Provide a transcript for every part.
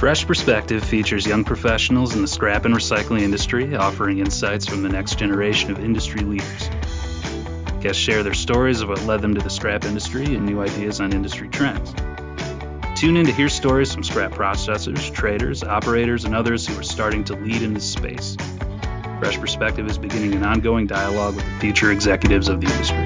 Fresh Perspective features young professionals in the scrap and recycling industry, offering insights from the next generation of industry leaders. Guests share their stories of what led them to the scrap industry and new ideas on industry trends. Tune in to hear stories from scrap processors, traders, operators, and others who are starting to lead in this space. Fresh Perspective is beginning an ongoing dialogue with the future executives of the industry.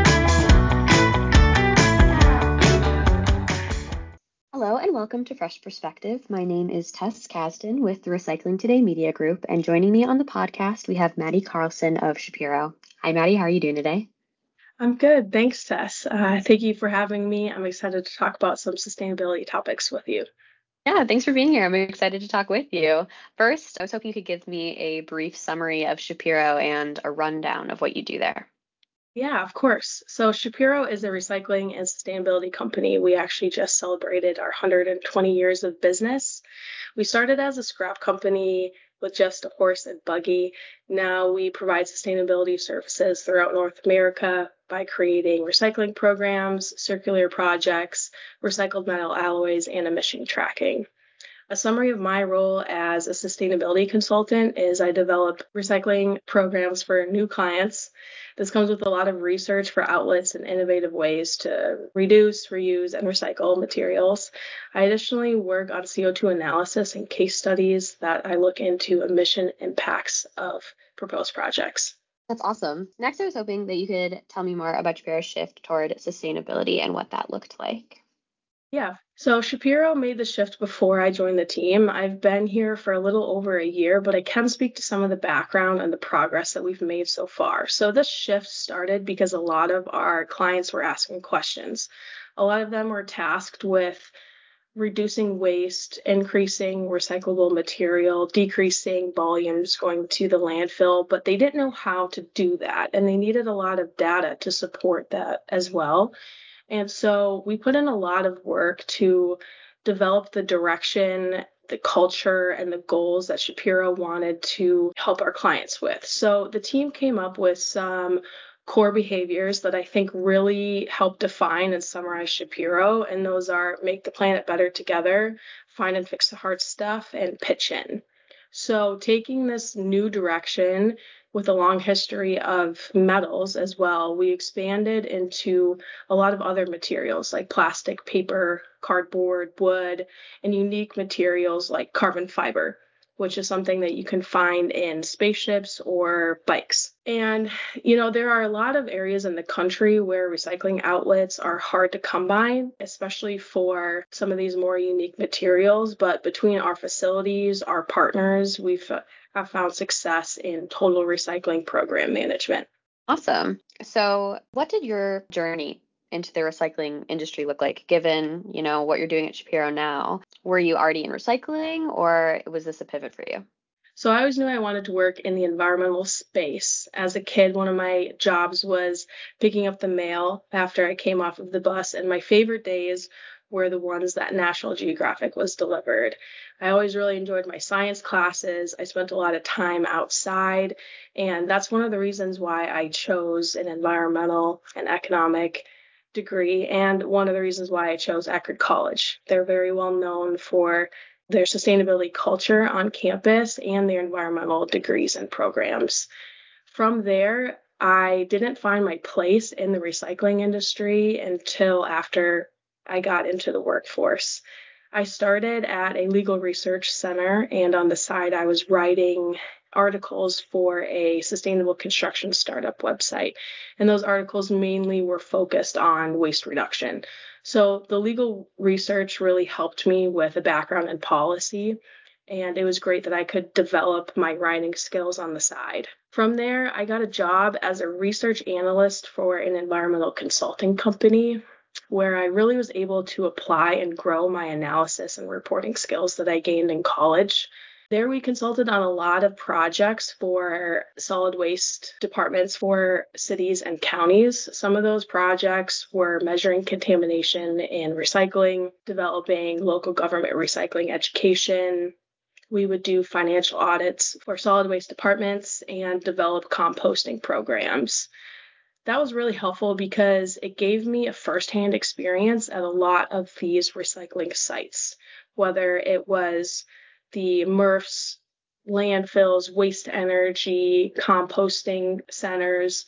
Hello and welcome to Fresh Perspective. My name is Tess Kasdan with the Recycling Today Media Group, and joining me on the podcast, we have Maddie Carlson of Shapiro. Hi, Maddie. How are you doing today? I'm good. Thanks, Tess. Thank you for having me. I'm excited to talk about some sustainability topics with you. Yeah, thanks for being here. I'm excited to talk with you. First, I was hoping you could give me a brief summary of Shapiro and a rundown of what you do there. Yeah, of course. So Shapiro is a recycling and sustainability company. We actually just celebrated our 120 years of business. We started as a scrap company with just a horse and buggy. Now we provide sustainability services throughout North America by creating recycling programs, circular projects, recycled metal alloys, and emission tracking. A summary of my role as a sustainability consultant is I develop recycling programs for new clients. This comes with a lot of research for outlets and innovative ways to reduce, reuse, and recycle materials. I additionally work on CO2 analysis and case studies that I look into emission impacts of proposed projects. That's awesome. Next, I was hoping that you could tell me more about Shapiro's shift toward sustainability and what that looked like. Yeah, so Shapiro made the shift before I joined the team. I've been here for a little over a year, but I can speak to some of the background and the progress that we've made so far. So this shift started because a lot of our clients were asking questions. A lot of them were tasked with reducing waste, increasing recyclable material, decreasing volumes going to the landfill, but they didn't know how to do that. And they needed a lot of data to support that as well. And so we put in a lot of work to develop the direction, the culture, and the goals that Shapiro wanted to help our clients with. So the team came up with some core behaviors that I think really help define and summarize Shapiro. And those are make the planet better together, find and fix the hard stuff, and pitch in. So taking this new direction with a long history of metals as well, we expanded into a lot of other materials like plastic, paper, cardboard, wood, and unique materials like carbon fiber, which is something that you can find in spaceships or bikes. And, there are a lot of areas in the country where recycling outlets are hard to come by, especially for some of these more unique materials. But between our facilities, our partners, have found success in total recycling program management. Awesome. So what did your journey into the recycling industry look like, given, what you're doing at Shapiro now? Were you already in recycling, or was this a pivot for you? So I always knew I wanted to work in the environmental space. As a kid, one of my jobs was picking up the mail after I came off of the bus, and my favorite days were the ones that National Geographic was delivered. I always really enjoyed my science classes. I spent a lot of time outside, and that's one of the reasons why I chose an environmental and economic degree, and one of the reasons why I chose Eckerd College. They're very well known for their sustainability culture on campus and their environmental degrees and programs. From there, I didn't find my place in the recycling industry until after I got into the workforce. I started at a legal research center, and on the side, I was writing articles for a sustainable construction startup website. And those articles mainly were focused on waste reduction. So the legal research really helped me with a background in policy. And it was great that I could develop my writing skills on the side. From there, I got a job as a research analyst for an environmental consulting company, where I really was able to apply and grow my analysis and reporting skills that I gained in college. There we consulted on a lot of projects for solid waste departments for cities and counties. Some of those projects were measuring contamination in recycling, developing local government recycling education. We would do financial audits for solid waste departments and develop composting programs. That was really helpful because it gave me a firsthand experience at a lot of these recycling sites. whether it was the MRFs, landfills, waste energy, composting centers.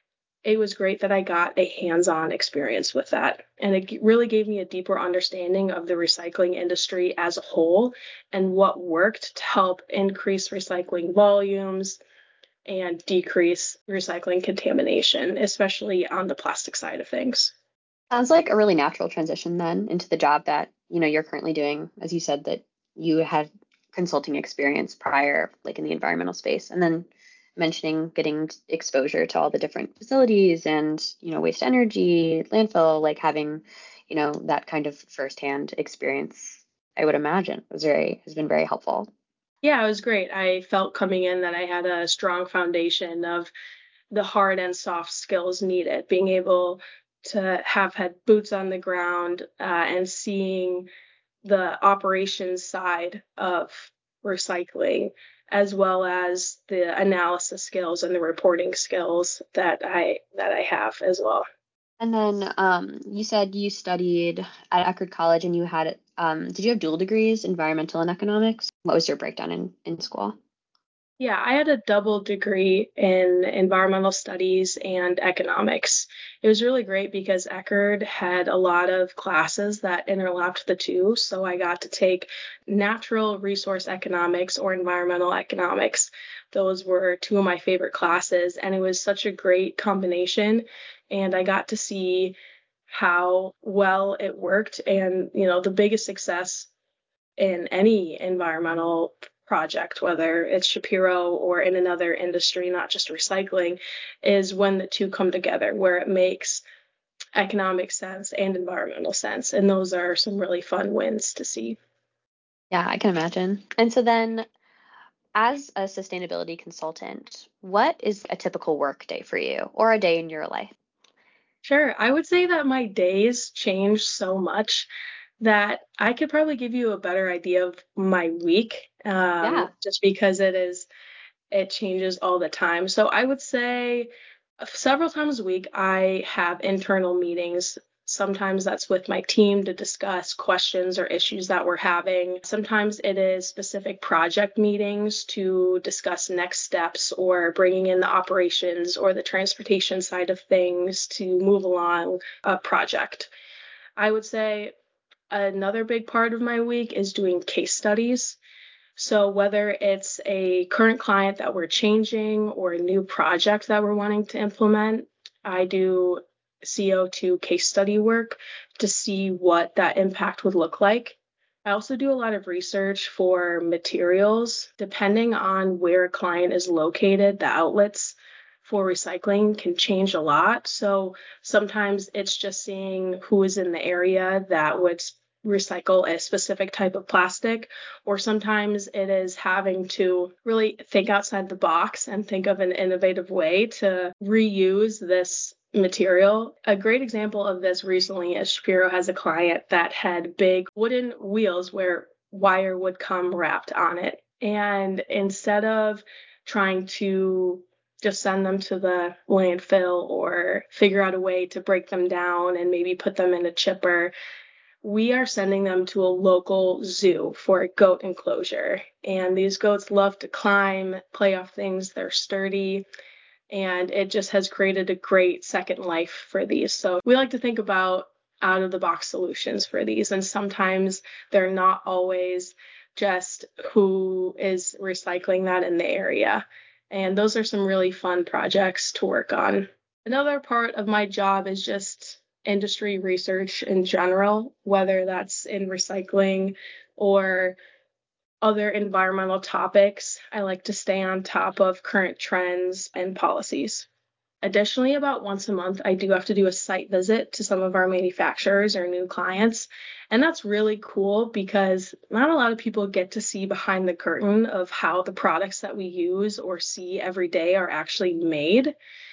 It was great that I got a hands-on experience with that. And it really gave me a deeper understanding of the recycling industry as a whole and what worked to help increase recycling volumes and decrease recycling contamination, especially on the plastic side of things. Sounds like a really natural transition then into the job that, you're currently doing. As you said, that you had consulting experience prior, like in the environmental space, and then mentioning getting exposure to all the different facilities and, waste energy, landfill, like having, that kind of firsthand experience, I would imagine has been very helpful. Yeah, it was great. I felt coming in that I had a strong foundation of the hard and soft skills needed, being able to have had boots on the ground and seeing the operations side of recycling, as well as the analysis skills and the reporting skills that I have as well. And then you said you studied at Eckerd College and you had, did you have dual degrees, environmental and economics? What was your breakdown in school? Yeah, I had a double degree in environmental studies and economics. It was really great because Eckerd had a lot of classes that interlocked the two. So I got to take natural resource economics or environmental economics. Those were two of my favorite classes, and it was such a great combination. And I got to see how well it worked. And, the biggest success in any environmental project, whether it's Shapiro or in another industry, not just recycling, is when the two come together, where it makes economic sense and environmental sense. And those are some really fun wins to see. Yeah, I can imagine. And so then, as a sustainability consultant, what is a typical work day for you or a day in your life? Sure. I would say that my days change so much that I could probably give you a better idea of my week, Yeah. just because it changes all the time. So I would say several times a week, I have internal meetings. Sometimes that's with my team to discuss questions or issues that we're having. Sometimes it is specific project meetings to discuss next steps or bringing in the operations or the transportation side of things to move along a project. I would say another big part of my week is doing case studies. So whether it's a current client that we're changing or a new project that we're wanting to implement, I do CO2 case study work to see what that impact would look like. I also do a lot of research for materials. Depending on where a client is located, the outlets for recycling can change a lot. So sometimes it's just seeing who is in the area that would recycle a specific type of plastic, or sometimes it is having to really think outside the box and think of an innovative way to reuse this material. A great example of this recently is Shapiro has a client that had big wooden wheels where wire would come wrapped on it. And instead of trying to just send them to the landfill or figure out a way to break them down and maybe put them in a chipper, we are sending them to a local zoo for a goat enclosure. And these goats love to climb, play off things. They're sturdy. And it just has created a great second life for these. So we like to think about out of the box solutions for these. And sometimes they're not always just who is recycling that in the area. And those are some really fun projects to work on. Another part of my job is just industry research in general, whether that's in recycling or other environmental topics. I like to stay on top of current trends and policies. Additionally, about once a month, I do have to do a site visit to some of our manufacturers or new clients. And that's really cool because not a lot of people get to see behind the curtain of how the products that we use or see every day are actually made.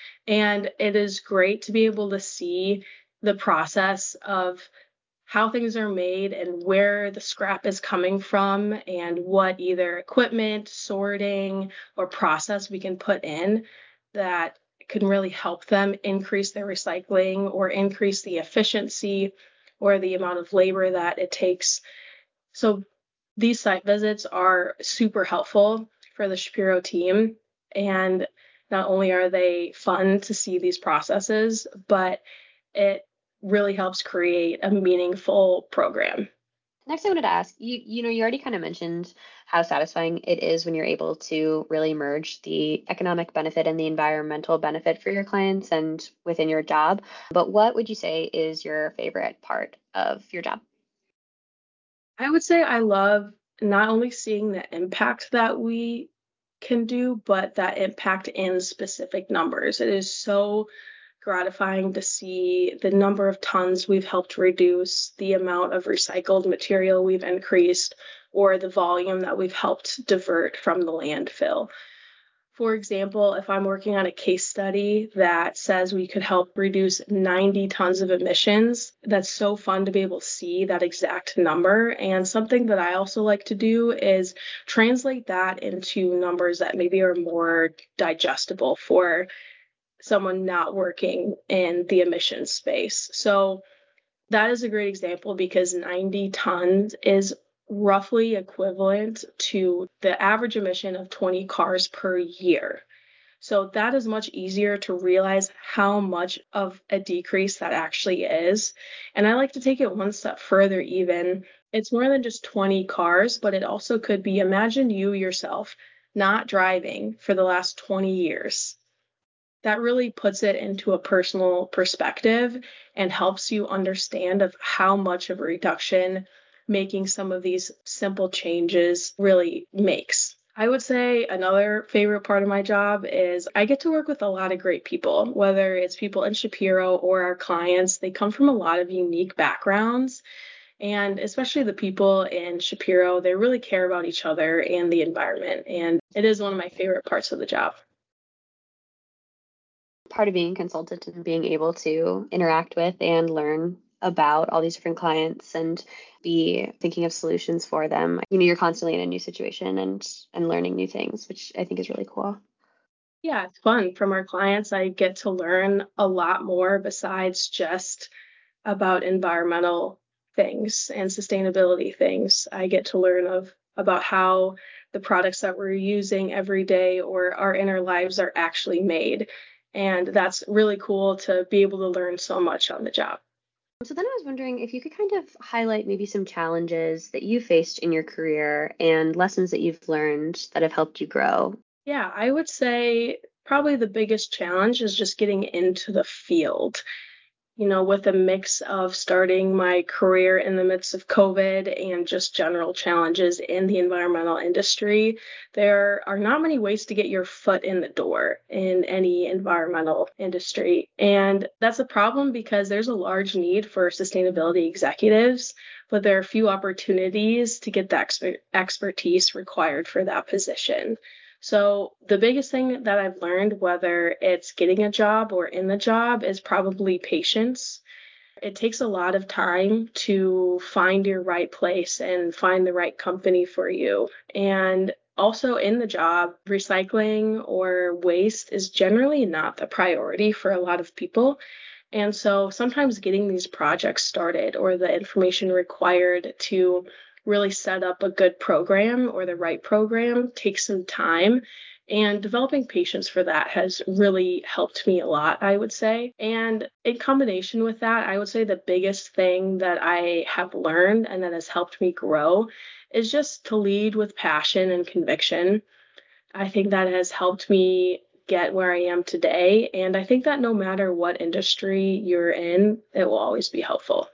And it is great to be able to see the process of how things are made and where the scrap is coming from and what either equipment, sorting, or process we can put in that can really help them increase their recycling or increase the efficiency or the amount of labor that it takes So these site visits are super helpful for the Shapiro team. And not only are they fun to see these processes, but it really helps create a meaningful program. Next, I wanted to ask you, you already kind of mentioned how satisfying it is when you're able to really merge the economic benefit and the environmental benefit for your clients and within your job. But what would you say is your favorite part of your job? I would say I love not only seeing the impact that we can do, but that impact in specific numbers. It is so gratifying to see the number of tons we've helped reduce, the amount of recycled material we've increased, or the volume that we've helped divert from the landfill. For example, if I'm working on a case study that says we could help reduce 90 tons of emissions, that's so fun to be able to see that exact number. And something that I also like to do is translate that into numbers that maybe are more digestible for someone not working in the emissions space. So that is a great example because 90 tons is roughly equivalent to the average emission of 20 cars per year. So that is much easier to realize how much of a decrease that actually is. And I like to take it one step further even. It's more than just 20 cars, but it also could be imagine you yourself not driving for the last 20 years. That really puts it into a personal perspective and helps you understand of how much of a reduction making some of these simple changes really makes. I would say another favorite part of my job is I get to work with a lot of great people, whether it's people in Shapiro or our clients. They come from a lot of unique backgrounds. And especially the people in Shapiro, they really care about each other and the environment. And it is one of my favorite parts of the job. Part of being a consultant and being able to interact with and learn about all these different clients and be thinking of solutions for them. You're constantly in a new situation and learning new things, which I think is really cool. Yeah, it's fun. From our clients, I get to learn a lot more besides just about environmental things and sustainability things. I get to learn about how the products that we're using every day or our inner lives are actually made. And that's really cool to be able to learn so much on the job. So then I was wondering if you could kind of highlight maybe some challenges that you faced in your career and lessons that you've learned that have helped you grow. Yeah, I would say probably the biggest challenge is just getting into the field. With a mix of starting my career in the midst of COVID and just general challenges in the environmental industry, there are not many ways to get your foot in the door in any environmental industry. And that's a problem because there's a large need for sustainability executives, but there are few opportunities to get the expertise required for that position. So the biggest thing that I've learned, whether it's getting a job or in the job, is probably patience. It takes a lot of time to find your right place and find the right company for you. And also in the job, recycling or waste is generally not the priority for a lot of people. And so sometimes getting these projects started or the information required to really set up a good program or the right program takes some time. And developing patience for that has really helped me a lot, I would say. And in combination with that, I would say the biggest thing that I have learned and that has helped me grow is just to lead with passion and conviction. I think that has helped me get where I am today. And I think that no matter what industry you're in, it will always be helpful.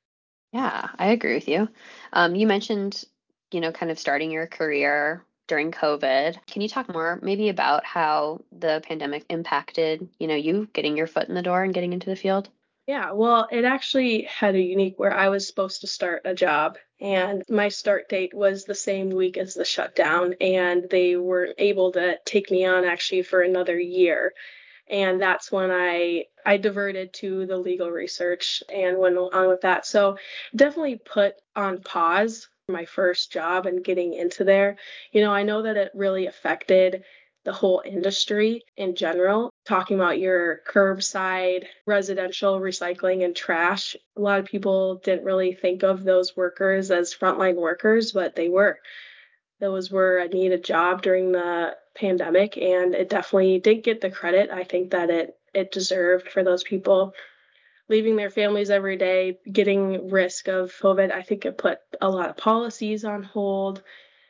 Yeah, I agree with you. You mentioned, kind of starting your career during COVID. Can you talk more maybe about how the pandemic impacted, you getting your foot in the door and getting into the field? Yeah, well, it actually had a unique where I was supposed to start a job, and my start date was the same week as the shutdown, and they were able to take me on actually for another year. And that's when I diverted to the legal research and went on with that. So definitely put on pause my first job and getting into there. I know that it really affected the whole industry in general. talking about your curbside residential recycling and trash. A lot of people didn't really think of those workers as frontline workers, but they were. Those were a needed job during the pandemic, and it definitely didn't get the credit I think that it deserved for those people leaving their families every day, getting risk of COVID. I think it put a lot of policies on hold.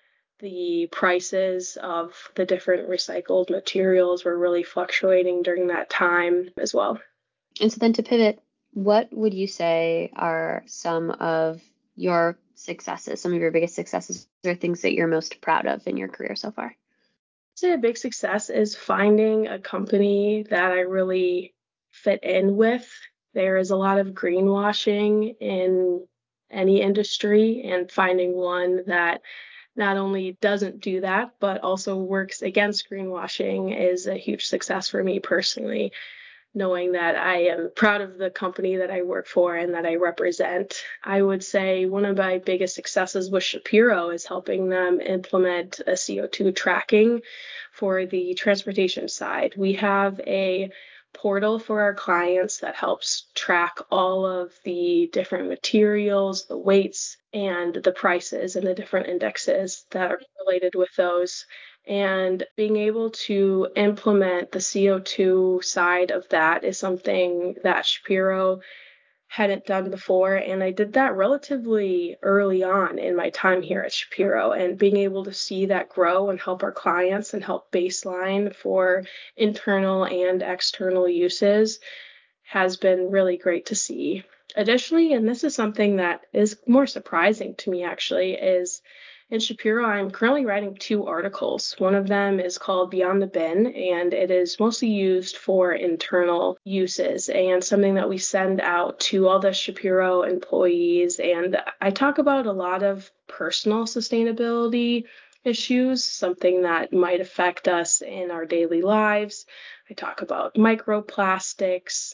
The prices of the different recycled materials were really fluctuating during that time as well. And so then to pivot, what would you say are some of your successes, some of your biggest successes, or things that you're most proud of in your career so far? I'd say a big success is finding a company that I really fit in with. There is a lot of greenwashing in any industry, and finding one that not only doesn't do that, but also works against greenwashing is a huge success for me personally, knowing that I am proud of the company that I work for and that I represent. I would say one of my biggest successes with Shapiro is helping them implement a CO2 tracking for the transportation side. We have a portal for our clients that helps track all of the different materials, the weights, and the prices and the different indexes that are related with those. And being able to implement the CO2 side of that is something that Shapiro hadn't done before. And I did that relatively early on in my time here at Shapiro, and being able to see that grow and help our clients and help baseline for internal and external uses has been really great to see. Additionally, and this is something that is more surprising to me actually, is in Shapiro, I'm currently writing 2 articles. One of them is called Beyond the Bin, and it is mostly used for internal uses and something that we send out to all the Shapiro employees. And I talk about a lot of personal sustainability issues, something that might affect us in our daily lives. I talk about microplastics.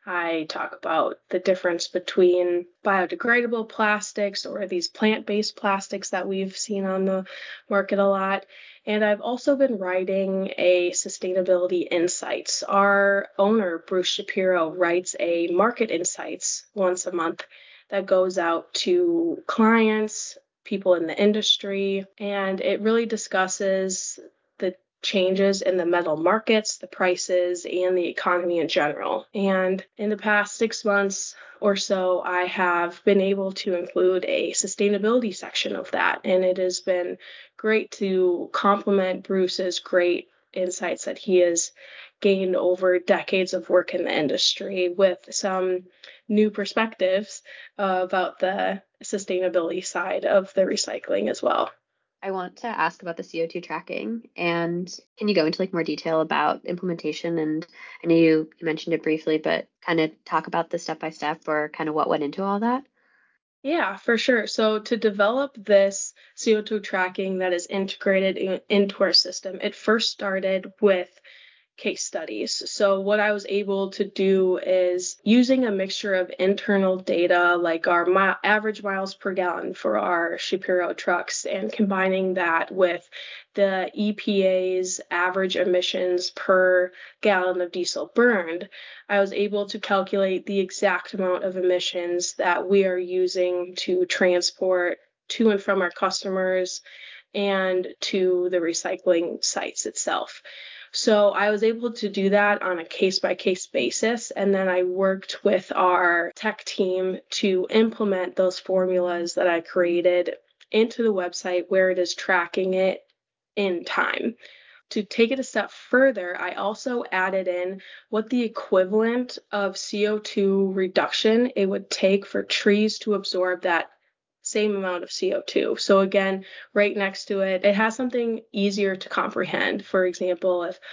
I talk about the difference between biodegradable plastics or these plant-based plastics that we've seen on the market a lot. And I've also been writing a sustainability insights. Our owner, Bruce Shapiro, writes a market insights once a month that goes out to clients, people in the industry, and it really discusses the changes in the metal markets, the prices, and the economy in general. And in the past 6 months or so, I have been able to include a sustainability section of that. And it has been great to complement Bruce's great insights that he has gained over decades of work in the industry with some new perspectives about the sustainability side of the recycling as well. I want to ask about the CO2 tracking, and can you go into more detail about implementation? And I know you mentioned it briefly, but kind of talk about the step-by-step or kind of what went into all that. Yeah, for sure. So to develop this CO2 tracking that is integrated into our system, it first started with case studies. So what I was able to do is using a mixture of internal data like our average miles per gallon for our Shapiro trucks, and combining that with the EPA's average emissions per gallon of diesel burned, I was able to calculate the exact amount of emissions that we are using to transport to and from our customers and to the recycling sites itself. So I was able to do that on a case-by-case basis, and then I worked with our tech team to implement those formulas that I created into the website where it is tracking it in time. To take it a step further, I also added in what the equivalent of CO2 reduction it would take for trees to absorb that same amount of CO2. So again, right next to it, it has something easier to comprehend. For example, if,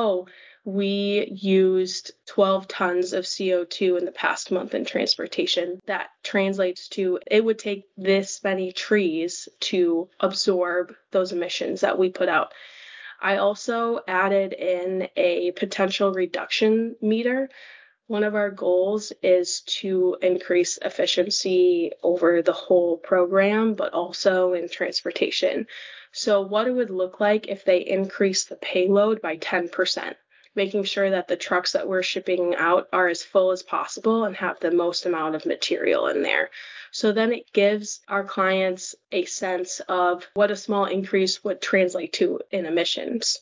we used 12 tons of CO2 in the past month in transportation, that translates to it would take this many trees to absorb those emissions that we put out. I also added in a potential reduction meter. One of our goals is to increase efficiency over the whole program, but also in transportation. So what it would look like if they increase the payload by 10%. making sure that the trucks that we're shipping out are as full as possible and have the most amount of material in there. So then it gives our clients a sense of what a small increase would translate to in emissions.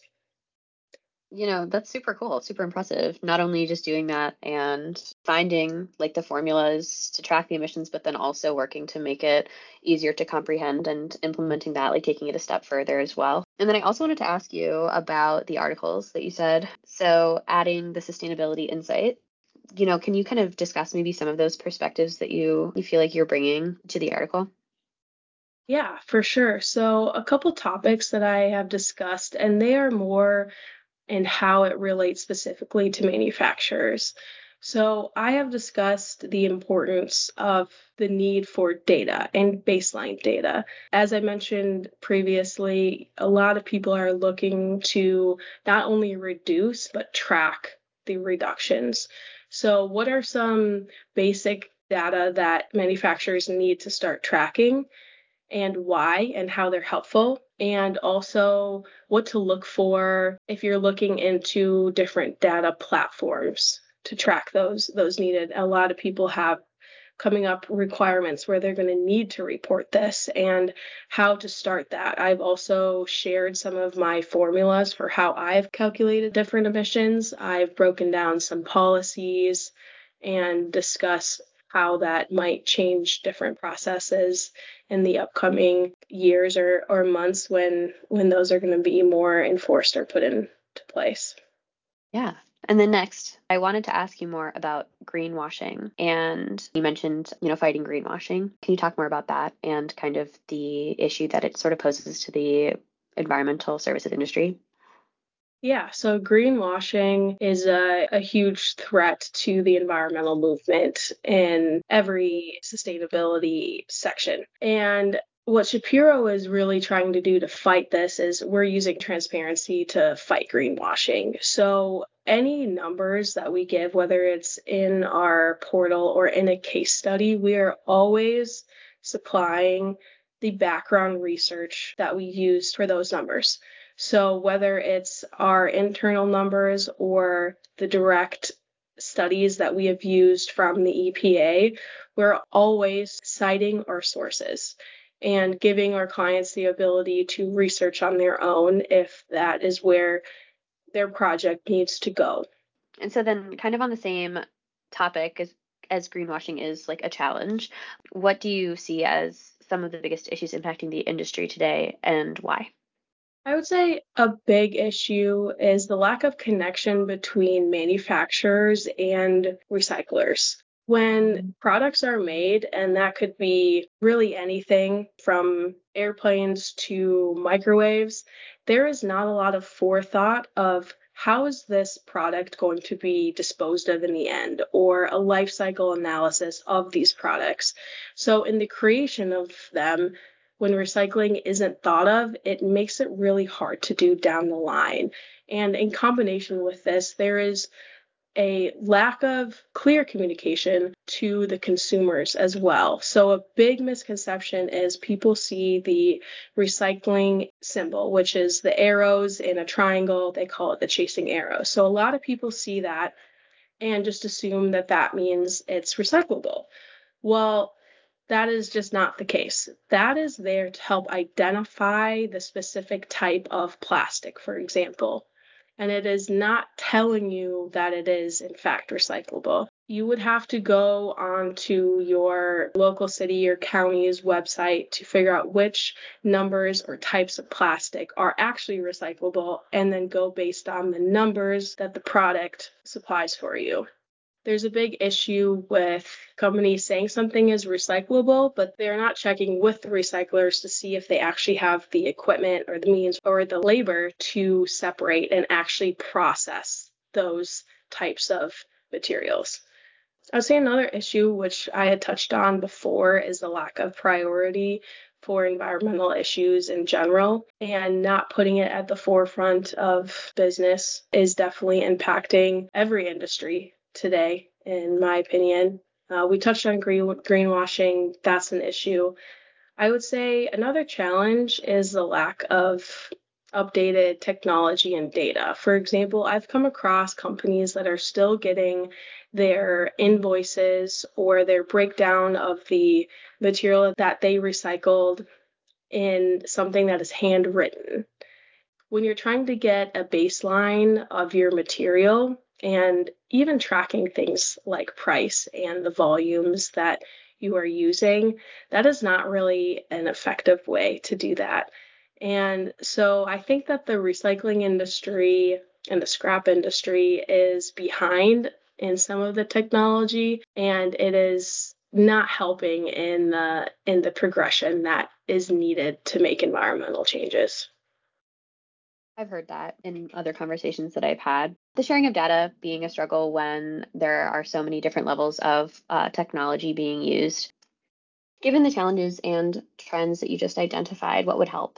That's super cool, super impressive. Not only just doing that and finding like the formulas to track the emissions, but then also working to make it easier to comprehend and implementing that, like taking it a step further as well. And then I also wanted to ask you about the articles that you said. So adding the sustainability insight, can you kind of discuss maybe some of those perspectives that you feel like you're bringing to the article? Yeah, for sure. So a couple topics that I have discussed, and they are more and how it relates specifically to manufacturers. So I have discussed the importance of the need for data and baseline data. As I mentioned previously, a lot of people are looking to not only reduce, but track the reductions. So what are some basic data that manufacturers need to start tracking, and why and how they're helpful, and also what to look for if you're looking into different data platforms to track those needed. A lot of people have coming up requirements where they're going to need to report this and how to start that. I've also shared some of my formulas for how I've calculated different emissions. I've broken down some policies and discussed how that might change different processes in the upcoming years or months when those are going to be more enforced or put into place. Yeah. And then next, I wanted to ask you more about greenwashing. And you mentioned, fighting greenwashing. Can you talk more about that and kind of the issue that it sort of poses to the environmental services industry? Yeah, so greenwashing is a huge threat to the environmental movement in every sustainability section. And what Shapiro is really trying to do to fight this is we're using transparency to fight greenwashing. So any numbers that we give, whether it's in our portal or in a case study, we are always supplying the background research that we use for those numbers. So whether it's our internal numbers or the direct studies that we have used from the EPA, we're always citing our sources and giving our clients the ability to research on their own if that is where their project needs to go. And so then kind of on the same topic as greenwashing is like a challenge, what do you see as some of the biggest issues impacting the industry today and why? I would say a big issue is the lack of connection between manufacturers and recyclers. When products are made, and that could be really anything from airplanes to microwaves, there is not a lot of forethought of how is this product going to be disposed of in the end, or a life cycle analysis of these products. So in the creation of them, when recycling isn't thought of, it makes it really hard to do down the line. And in combination with this, there is a lack of clear communication to the consumers as well. So a big misconception is people see the recycling symbol, which is the arrows in a triangle. They call it the chasing arrow. So a lot of people see that and just assume that that means it's recyclable. Well, that is just not the case. That is there to help identify the specific type of plastic, for example. And it is not telling you that it is, in fact, recyclable. You would have to go onto your local city or county's website to figure out which numbers or types of plastic are actually recyclable, and then go based on the numbers that the product supplies for you. There's a big issue with companies saying something is recyclable, but they're not checking with the recyclers to see if they actually have the equipment or the means or the labor to separate and actually process those types of materials. I would say another issue, which I had touched on before, is the lack of priority for environmental issues in general, and not putting it at the forefront of business is definitely impacting every industry today, in my opinion. We touched on greenwashing. That's an issue. I would say another challenge is the lack of updated technology and data. For example, I've come across companies that are still getting their invoices or their breakdown of the material that they recycled in something that is handwritten. When you're trying to get a baseline of your material and even tracking things like price and the volumes that you are using, that is not really an effective way to do that. And so I think that the recycling industry and the scrap industry is behind in some of the technology, and it is not helping in the progression that is needed to make environmental changes. I've heard that in other conversations that I've had. The sharing of data being a struggle when there are so many different levels of technology being used. Given the challenges and trends that you just identified, what would help?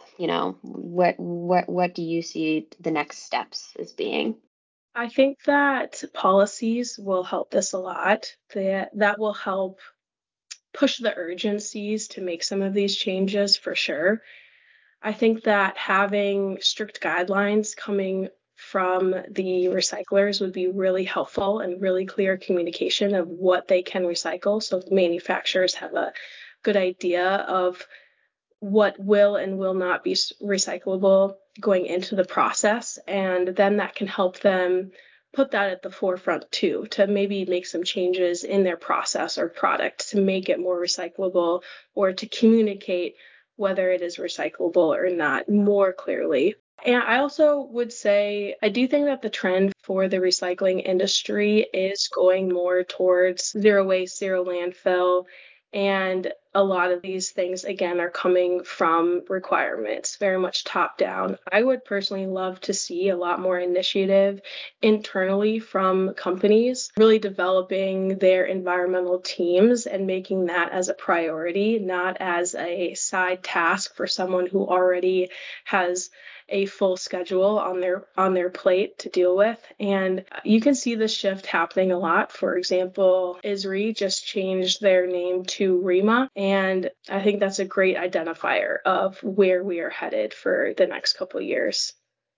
What do you see the next steps as being? I think that policies will help this a lot. That will help push the urgencies to make some of these changes for sure. I think that having strict guidelines coming from the recyclers would be really helpful and really clear communication of what they can recycle. So manufacturers have a good idea of what will and will not be recyclable going into the process. And then that can help them put that at the forefront too, to maybe make some changes in their process or product to make it more recyclable or to communicate whether it is recyclable or not more clearly. And I also would say, I do think that the trend for the recycling industry is going more towards zero waste, zero landfill. And a lot of these things, again, are coming from requirements, very much top down. I would personally love to see a lot more initiative internally from companies, really developing their environmental teams and making that as a priority, not as a side task for someone who already has a full schedule on their plate to deal with. And you can see this shift happening a lot. For example, ISRI just changed their name to REMA, and I think that's a great identifier of where we are headed for the next couple of years.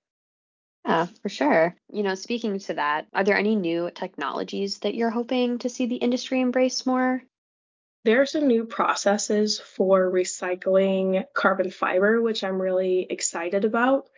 Yeah, for sure. Speaking to that, are there any new technologies that you're hoping to see the industry embrace more? There are some new processes for recycling carbon fiber, which I'm really excited about.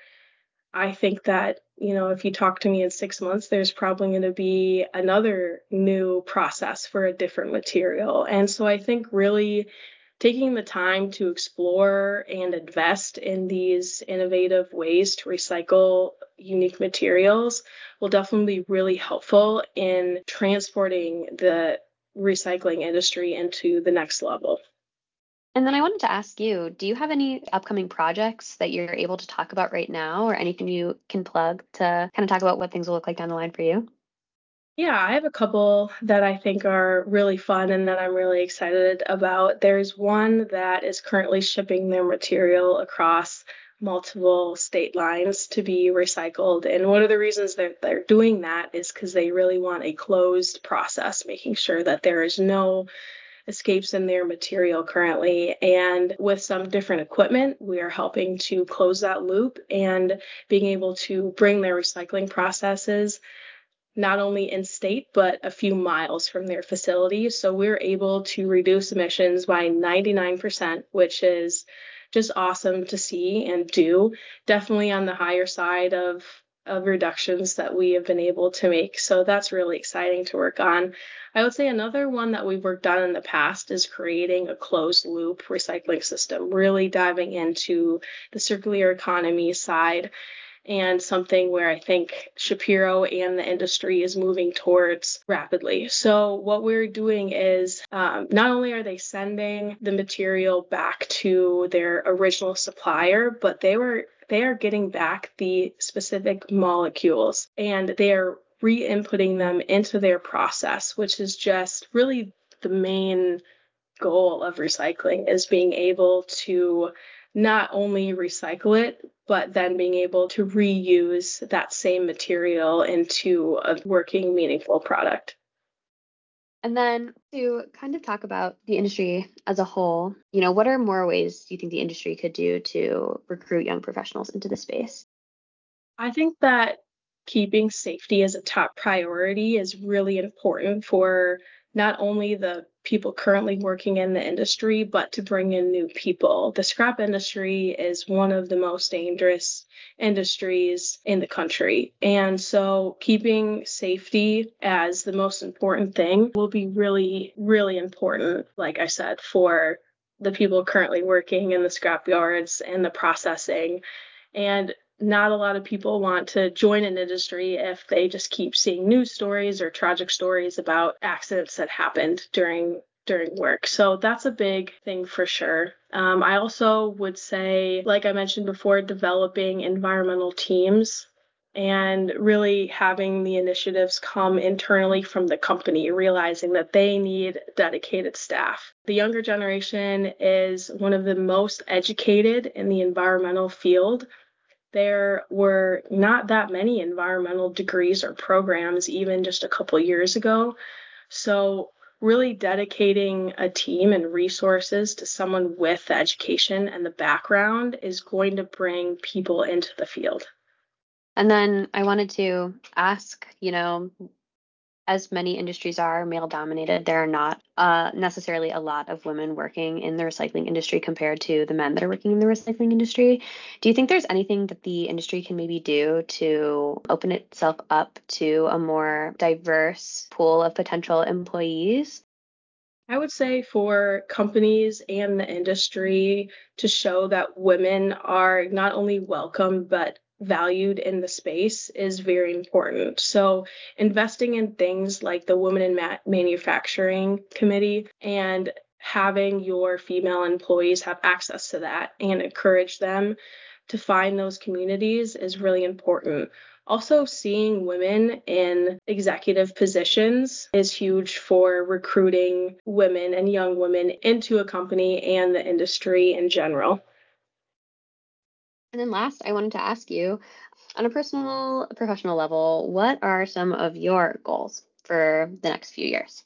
I think that, if you talk to me in 6 months, there's probably going to be another new process for a different material. And so I think really taking the time to explore and invest in these innovative ways to recycle unique materials will definitely be really helpful in transporting the recycling industry into the next level. And then I wanted to ask you, do you have any upcoming projects that you're able to talk about right now or anything you can plug to kind of talk about what things will look like down the line for you? Yeah, I have a couple that I think are really fun and that I'm really excited about. There's one that is currently shipping their material across multiple state lines to be recycled. And one of the reasons that they're doing that is because they really want a closed process, making sure that there is no escapes in their material currently. And with some different equipment, we are helping to close that loop and being able to bring their recycling processes not only in state, but a few miles from their facility. So we're able to reduce emissions by 99%, which is just awesome to see and do. Definitely on the higher side of reductions that we have been able to make. So that's really exciting to work on. I would say another one that we've worked on in the past is creating a closed loop recycling system, really diving into the circular economy side and something where I think Shapiro and the industry is moving towards rapidly. So what we're doing is not only are they sending the material back to their original supplier, but they are getting back the specific molecules and they are re-inputting them into their process, which is just really the main goal of recycling, is being able to not only recycle it, but then being able to reuse that same material into a working, meaningful product. And then to kind of talk about the industry as a whole, what are more ways you think the industry could do to recruit young professionals into the space? I think that keeping safety as a top priority is really important for not only the people currently working in the industry, but to bring in new people. The scrap industry is one of the most dangerous industries in the country. And so keeping safety as the most important thing will be really, really important, like I said, for the people currently working in the scrap yards and the processing. And not a lot of people want to join an industry if they just keep seeing news stories or tragic stories about accidents that happened during work. So that's a big thing for sure. I also would say, like I mentioned before, developing environmental teams and really having the initiatives come internally from the company, realizing that they need dedicated staff. The younger generation is one of the most educated in the environmental field. There were not that many environmental degrees or programs even just a couple years ago. So really dedicating a team and resources to someone with the education and the background is going to bring people into the field. And then I wanted to ask, as many industries are male dominated, there are not necessarily a lot of women working in the recycling industry compared to the men that are working in the recycling industry. Do you think there's anything that the industry can maybe do to open itself up to a more diverse pool of potential employees? I would say for companies and the industry to show that women are not only welcome, but valued in the space is very important. So investing in things like the Women in Manufacturing Committee and having your female employees have access to that and encourage them to find those communities is really important. Also, seeing women in executive positions is huge for recruiting women and young women into a company and the industry in general. And then last, I wanted to ask you, on a personal, professional level, what are some of your goals for the next few years?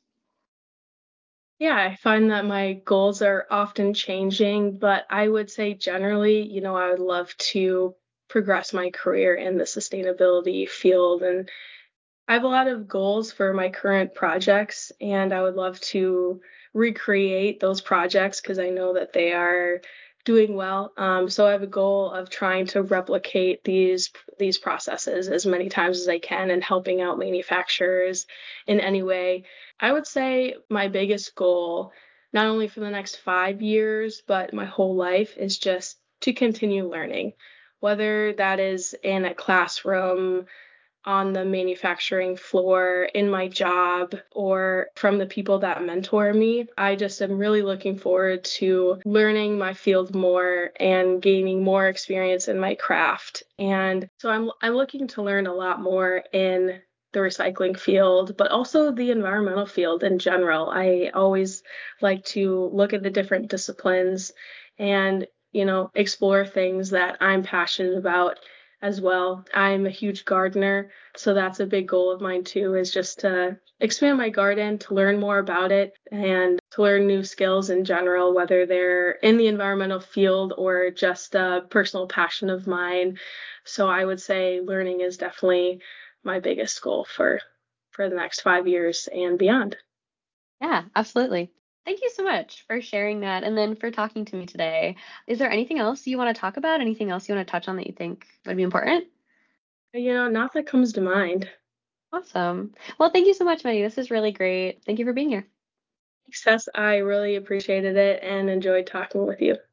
Yeah, I find that my goals are often changing, but I would say generally, I would love to progress my career in the sustainability field. And I have a lot of goals for my current projects, and I would love to recreate those projects because I know that they are doing well. So I have a goal of trying to replicate these processes as many times as I can and helping out manufacturers in any way. I would say my biggest goal, not only for the next 5 years, but my whole life, is just to continue learning, whether that is in a classroom, on the manufacturing floor, in my job, or from the people that mentor me. I just am really looking forward to learning my field more and gaining more experience in my craft. And so I'm looking to learn a lot more in the recycling field, but also the environmental field in general. I always like to look at the different disciplines and, explore things that I'm passionate about as well. I'm a huge gardener, so that's a big goal of mine too, is just to expand my garden, to learn more about it, and to learn new skills in general, whether they're in the environmental field or just a personal passion of mine. So I would say learning is definitely my biggest goal for the next 5 years and beyond. Yeah, absolutely. Thank you so much for sharing that and then for talking to me today. Is there anything else you want to talk about? Anything else you want to touch on that you think would be important? Not that comes to mind. Awesome. Well, thank you so much, Maddie. This is really great. Thank you for being here. Success, I really appreciated it and enjoyed talking with you.